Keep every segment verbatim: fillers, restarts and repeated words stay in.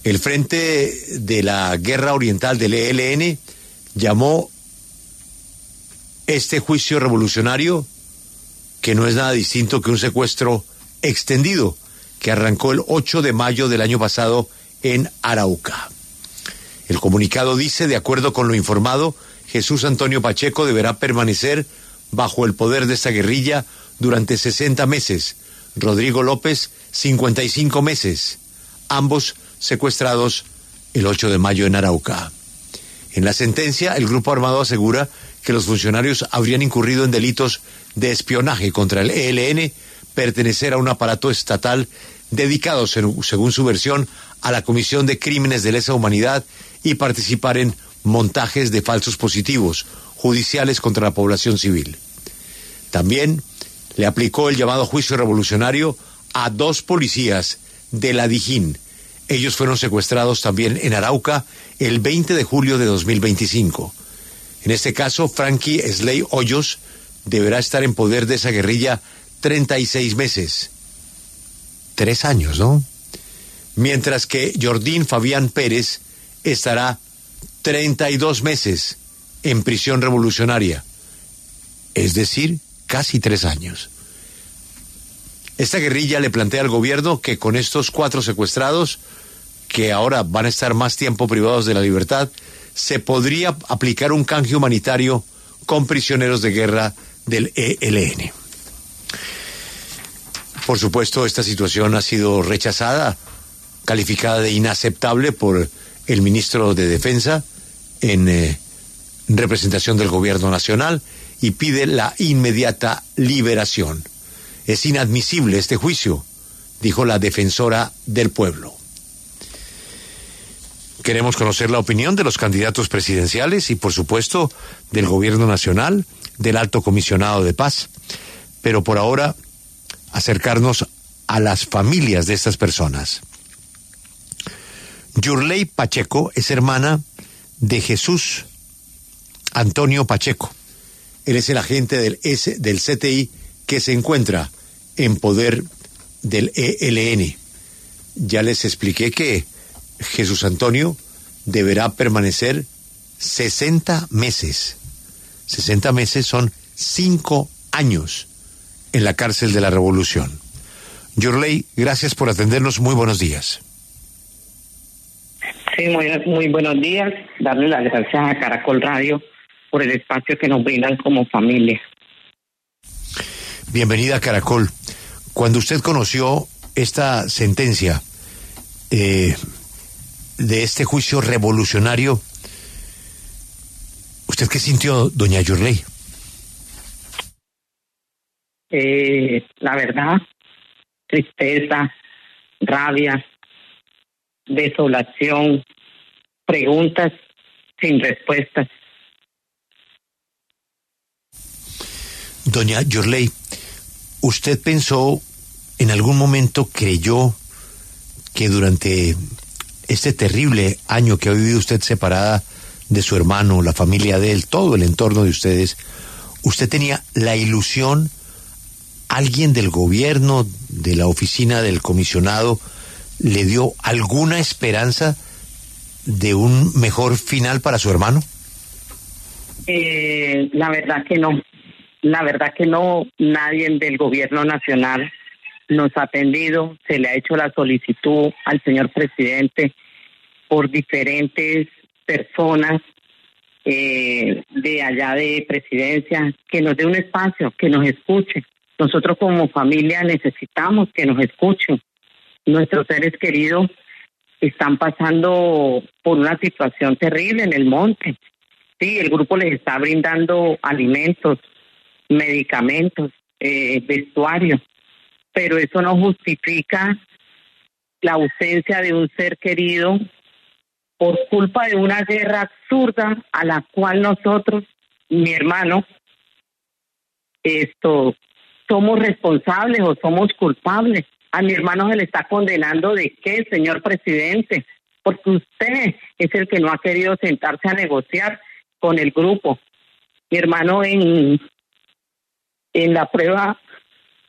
El Frente de la Guerra Oriental del E L N llamó este juicio revolucionario, que no es nada distinto que un secuestro extendido que arrancó el ocho de mayo del año pasado en Arauca. El comunicado dice: de acuerdo con lo informado, Jesús Antonio Pacheco deberá permanecer bajo el poder de esta guerrilla durante sesenta meses. Rodrigo López, cincuenta y cinco meses. Ambos secuestrados el ocho de mayo en Arauca. En la sentencia, el grupo armado asegura que los funcionarios habrían incurrido en delitos de espionaje contra el E L N, pertenecer a un aparato estatal dedicado, según su versión, a la comisión de crímenes de lesa humanidad y participar en montajes de falsos positivos judiciales contra la población civil. También le aplicó el llamado juicio revolucionario a dos policías de la Dijín. Ellos fueron secuestrados también en Arauca el veinte de julio de dos mil veinticinco. En este caso, Frankie Slay Hoyos deberá estar en poder de esa guerrilla treinta y seis meses. Tres años, ¿no? Mientras que Jordín Fabián Pérez estará treinta y dos meses en prisión revolucionaria. Es decir, casi tres años. Esta guerrilla le plantea al gobierno que con estos cuatro secuestrados, que ahora van a estar más tiempo privados de la libertad, se podría aplicar un canje humanitario con prisioneros de guerra del E L N. Por supuesto, esta situación ha sido rechazada, calificada de inaceptable por el ministro de Defensa en eh, representación del gobierno nacional, y pide la inmediata liberación. Es inadmisible este juicio, dijo la defensora del pueblo. Queremos conocer la opinión de los candidatos presidenciales y, por supuesto, del gobierno nacional, del alto comisionado de paz, pero por ahora acercarnos a las familias de estas personas. Yurley Pacheco es hermana de Jesús Antonio Pacheco. Él es el agente del, S, del C T I que se encuentra en poder del E L N. Ya les expliqué que Jesús Antonio deberá permanecer sesenta meses. sesenta meses son cinco años en la cárcel de la Revolución. Yurley, gracias por atendernos. Muy buenos días. Sí, muy, muy buenos días. Darle las gracias a Caracol Radio por el espacio que nos brindan como familia. Bienvenida a Caracol. Cuando usted conoció esta sentencia eh, de este juicio revolucionario, ¿usted qué sintió, doña Yurley? Eh, la verdad, tristeza, rabia, desolación, preguntas sin respuestas. Doña Yurley, ¿usted pensó, en algún momento creyó que durante este terrible año que ha vivido usted separada de su hermano, la familia de él, todo el entorno de ustedes, usted tenía la ilusión, alguien del gobierno, de la oficina del comisionado, le dio alguna esperanza de un mejor final para su hermano? Eh, la verdad que no. La verdad que no, nadie del gobierno nacional nos ha atendido. Se le ha hecho la solicitud al señor presidente por diferentes personas eh, de allá de presidencia, que nos dé un espacio, que nos escuche. Nosotros como familia necesitamos que nos escuchen. Nuestros seres queridos están pasando por una situación terrible en el monte. Sí, el grupo les está brindando alimentos, medicamentos, eh, vestuario, pero eso no justifica la ausencia de un ser querido por culpa de una guerra absurda a la cual nosotros, mi hermano, esto, somos responsables o somos culpables. A mi hermano se le está condenando ¿de qué, señor presidente? Porque usted es el que no ha querido sentarse a negociar con el grupo. Mi hermano en En la prueba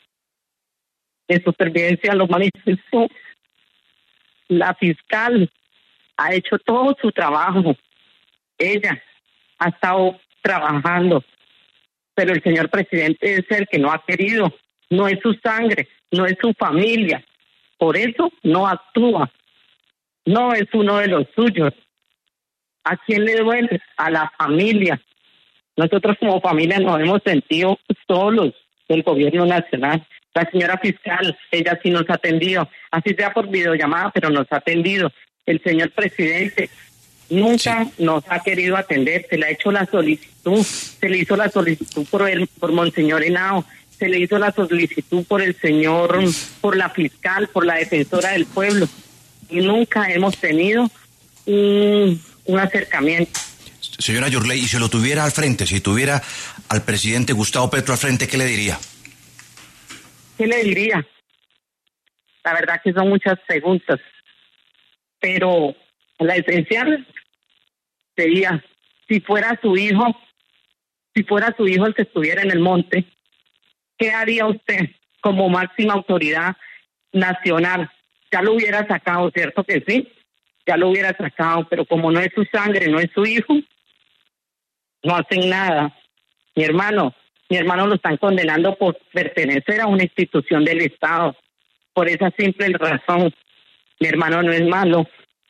de supervivencia lo manifestó. La fiscal ha hecho todo su trabajo. Ella ha estado trabajando, pero el señor presidente es el que no ha querido, no es su sangre, no es su familia, por eso no actúa, no es uno de los suyos. ¿A quién le duele? A la familia. Nosotros como familia nos hemos sentido solos del gobierno nacional. La señora fiscal, ella sí nos ha atendido, así sea por videollamada, pero nos ha atendido. El señor presidente nunca sí. nos ha querido atender, se le ha hecho la solicitud, se le hizo la solicitud por el, por Monseñor Henao, se le hizo la solicitud por el señor, por la fiscal, por la defensora del pueblo, y nunca hemos tenido un, un acercamiento. Señora Yurley, y si lo tuviera al frente, si tuviera al presidente Gustavo Petro al frente, ¿qué le diría? ¿Qué le diría? La verdad que son muchas preguntas, pero la esencial sería, si fuera su hijo, si fuera su hijo el que estuviera en el monte, ¿qué haría usted como máxima autoridad nacional? Ya lo hubiera sacado, ¿cierto que sí? Ya lo hubiera sacado, pero como no es su sangre, no es su hijo, no hacen nada. Mi hermano, mi hermano lo están condenando por pertenecer a una institución del Estado. Por esa simple razón, mi hermano no es malo.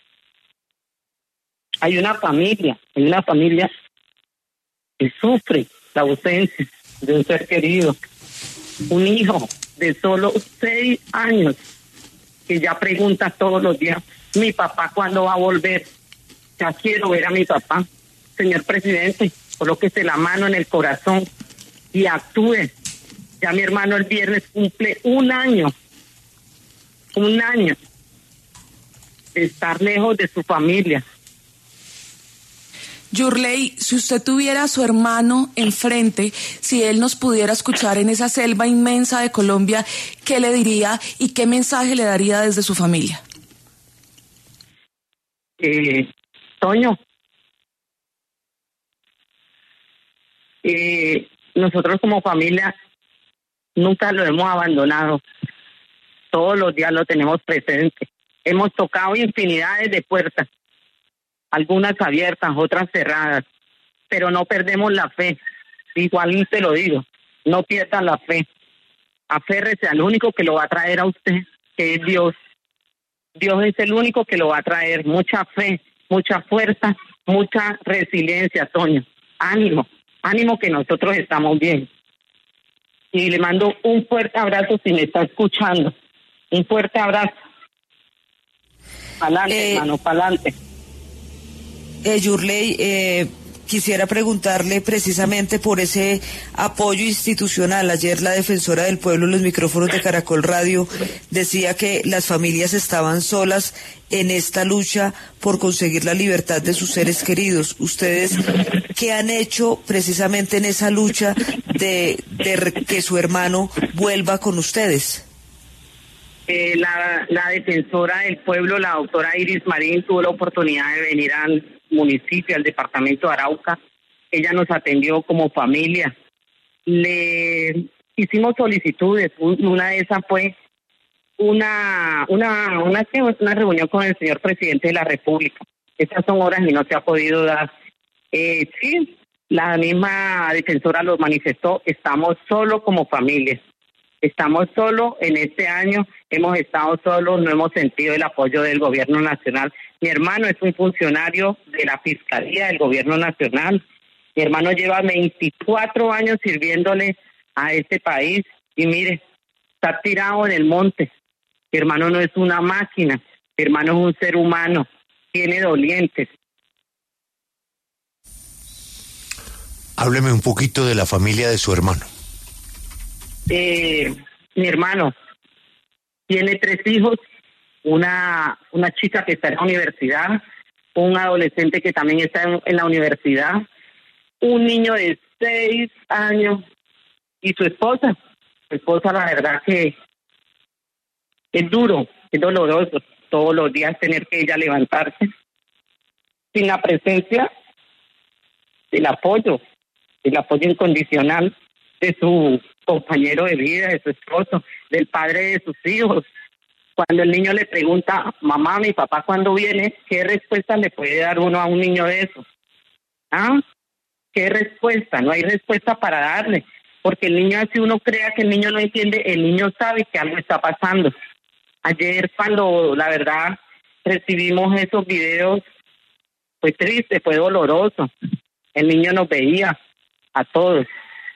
Hay una familia, hay una familia que sufre la ausencia de un ser querido. Un hijo de solo seis años que ya pregunta todos los días, mi papá, ¿cuándo va a volver? Ya quiero ver a mi papá. Señor presidente, colóquese la mano en el corazón y actúe. Ya mi hermano el viernes cumple un año, un año de estar lejos de su familia. Yurley, si usted tuviera a su hermano enfrente, si él nos pudiera escuchar en esa selva inmensa de Colombia, ¿qué le diría y qué mensaje le daría desde su familia? Eh, Toño, eh, nosotros como familia nunca lo hemos abandonado. Todos los días lo tenemos presente. Hemos tocado infinidades de puertas, algunas abiertas, otras cerradas, pero no perdemos la fe. Igual te lo digo, no pierdan la fe. Aférrese al único que lo va a traer a usted, que es Dios. Dios es el único que lo va a traer. Mucha fe, mucha fuerza, mucha resiliencia, Toño. Ánimo, ánimo que nosotros estamos bien. Y le mando un fuerte abrazo si me está escuchando. Un fuerte abrazo. Pa'lante, eh, hermano, pa'lante. Eh, Yurley, eh, quisiera preguntarle precisamente por ese apoyo institucional. Ayer la defensora del pueblo en los micrófonos de Caracol Radio decía que las familias estaban solas en esta lucha por conseguir la libertad de sus seres queridos. ¿Ustedes qué han hecho precisamente en esa lucha de, de que su hermano vuelva con ustedes? Eh, la, la defensora del pueblo, la doctora Iris Marín, tuvo la oportunidad de venir al municipio, al departamento de Arauca. Ella nos atendió como familia. Le hicimos solicitudes. Una de esas fue una una una, una reunión con el señor presidente de la República. Esas son horas y no se ha podido dar. Eh, sí, la misma defensora lo manifestó. Estamos solo como familia. Estamos solos en este año, hemos estado solos, no hemos sentido el apoyo del gobierno nacional. Mi hermano es un funcionario de la Fiscalía del gobierno nacional. Mi hermano lleva veinticuatro años sirviéndole a este país y mire, está tirado en el monte. Mi hermano no es una máquina, mi hermano es un ser humano, tiene dolientes. Hábleme un poquito de la familia de su hermano. Eh, mi hermano tiene tres hijos, una una chica que está en la universidad, un adolescente que también está en, en la universidad, un niño de seis años y su esposa. Su esposa, la verdad que es duro, es doloroso todos los días tener que ella levantarse sin la presencia del apoyo, el apoyo incondicional de su compañero de vida, de su esposo, del padre de sus hijos. Cuando el niño le pregunta, mamá, mi papá, ¿cuándo viene? ¿Qué respuesta le puede dar uno a un niño de eso? ¿Ah? ¿Qué respuesta? No hay respuesta para darle. Porque el niño, así uno crea que el niño no entiende, el niño sabe que algo está pasando. Ayer, cuando la verdad recibimos esos videos, fue triste, fue doloroso. El niño nos veía a todos,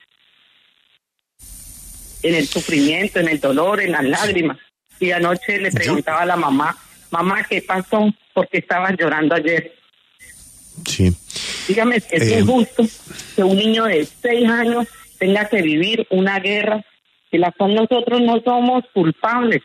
en el sufrimiento, en el dolor, en las lágrimas. Y anoche le preguntaba a la mamá, mamá, ¿qué pasó? ¿Por qué estabas llorando ayer? Sí. Dígame, ¿es eh... injusto que un niño de seis años tenga que vivir una guerra de la cual nosotros no somos culpables?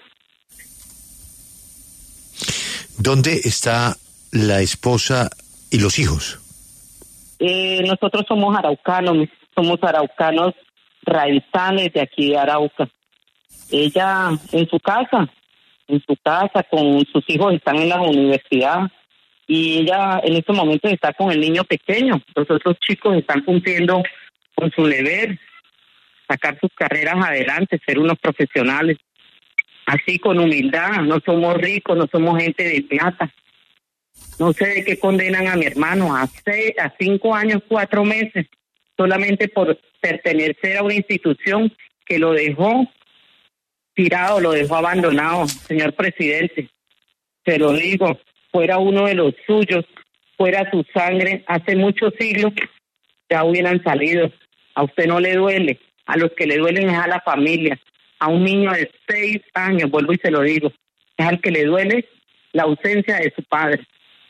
¿Dónde está la esposa y los hijos? Eh, nosotros somos araucanos, somos araucanos raizales de aquí de Arauca. Ella en su casa, en su casa con sus hijos, están en la universidad y ella en estos momentos está con el niño pequeño. Los otros chicos están cumpliendo con su deber, sacar sus carreras adelante, ser unos profesionales. Así con humildad, no somos ricos, no somos gente de plata. No sé de qué condenan a mi hermano a seis, a cinco años, cuatro meses, solamente por pertenecer a una institución que lo dejó tirado, lo dejó abandonado. Señor presidente, se lo digo, fuera uno de los suyos, fuera su sangre, hace muchos siglos ya hubieran salido. A usted no le duele, a los que le duelen es a la familia. A un niño de seis años, vuelvo y se lo digo, es al que le duele la ausencia de su padre.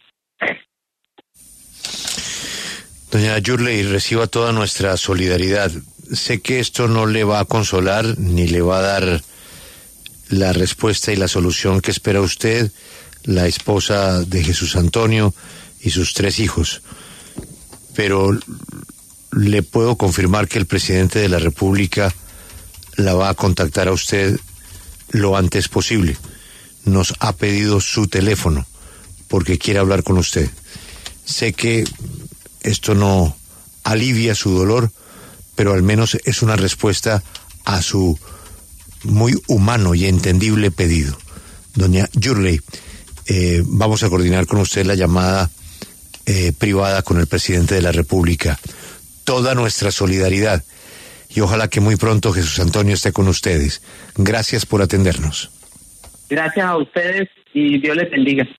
Doña Yurley, reciba toda nuestra solidaridad. Sé que esto no le va a consolar ni le va a dar la respuesta y la solución que espera usted, la esposa de Jesús Antonio y sus tres hijos. Pero le puedo confirmar que el presidente de la República la va a contactar a usted lo antes posible. Nos ha pedido su teléfono porque quiere hablar con usted. Sé que esto no alivia su dolor, pero al menos es una respuesta a su muy humano y entendible pedido. Doña Yurley, eh, vamos a coordinar con usted la llamada eh, privada con el presidente de la República. Toda nuestra solidaridad y ojalá que muy pronto Jesús Antonio esté con ustedes. Gracias por atendernos. Gracias a ustedes y Dios les bendiga.